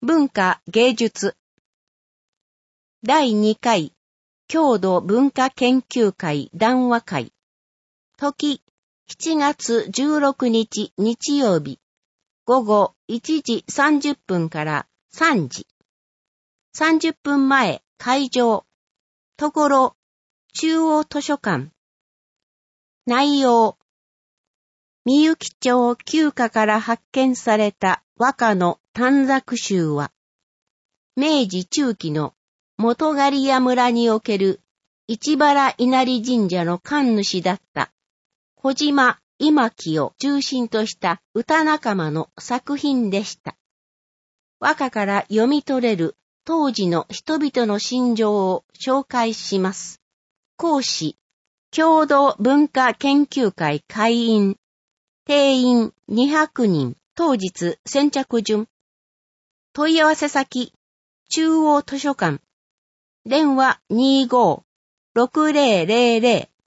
文化芸術第2回郷土文化研究会談話会時7月16日日曜日午後1時30分から3時30分前会場ところ中央図書館内容みゆき町旧家から発見された和歌の短冊集は、明治中期の元狩屋村における市原稲荷神社の神主だった小島今木を中心とした歌仲間の作品でした。和歌から読み取れる当時の人々の心情を紹介します。講師、郷土文化研究会会員、定員200人、当日先着順。問い合わせ先、中央図書館。電話25-6000